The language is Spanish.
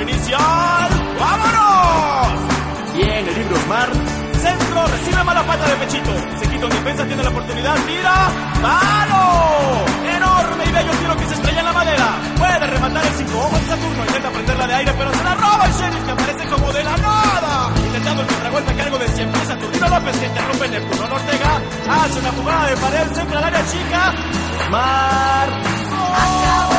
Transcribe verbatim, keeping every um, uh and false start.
inicial. ¡Vámonos! Bien, el libro Osmar. Centro, recibe mala pata de pechito. Se quita en defensa, tiene la oportunidad, tira. ¡Palo! Enorme y bello tiro que se estrella en la madera. Puede rematar el cinco ojos de Saturno. Intenta prenderla de aire, pero se la roba el sheriff, que aparece como de la nada. Intentando el contragolpe a cargo de siempre Saturnino López, que interrumpe Neptuno Ortega. Hace una jugada de pared, centra al área chica. Osmar. ¡Oh!